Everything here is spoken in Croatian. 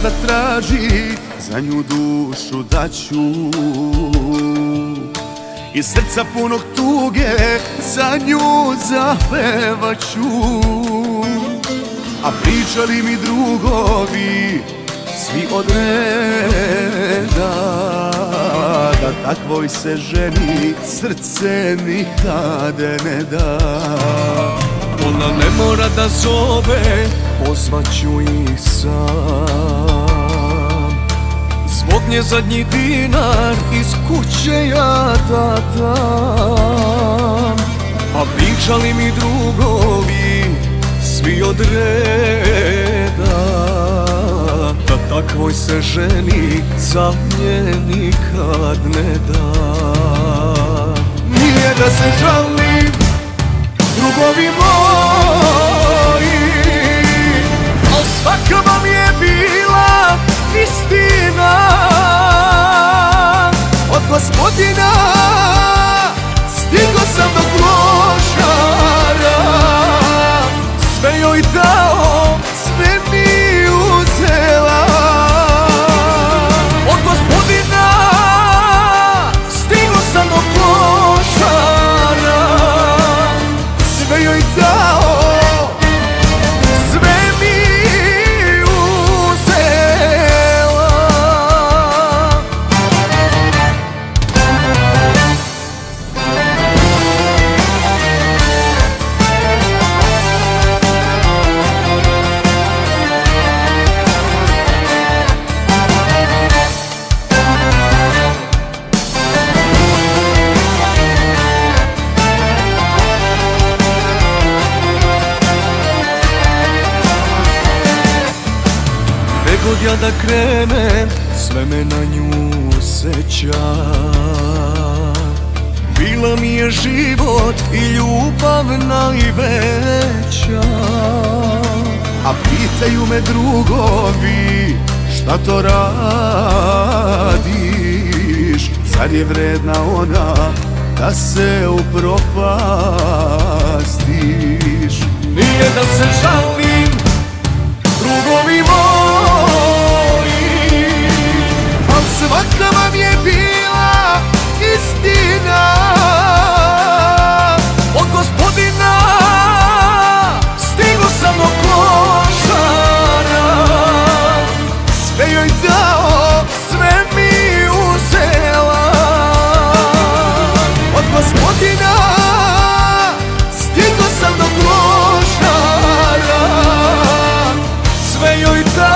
kada traži, za nju dušu daću. Iz srca punog tuge za nju zapevaću. A pričali mi drugovi svi od reda, da takvoj se ženi srce nikad ne da. Ona ne mora da zove, pozvaću ih sam. Zbog nje zadnji dinar iz kuće ja datam. A pričali mi drugovi svi od reda, da takvoj se ženi za nje nikad ne da. Nije da se žalim, drugovi moji, al svaka vam je bila istina od Gospodina. Stigo sam do Klošara, sve joj dao, sve mi uzela. Od Gospodina stigo sam do Klošara, sve joj dao, sve mi uzela. God ja da krenem, sve me na nju seća. Bila mi je život i ljubav najveća. A pitaju me drugovi, šta to radiš? Zar je vredna ona da se upropastiš? Nije da se žalim, drugovi moji, al svaka vam je bila istina od Gospodina. Stigo sam do Klošara, sve joj dao, sve mi uzela. Od Gospodina stigo sam do Klošara, sve joj dao.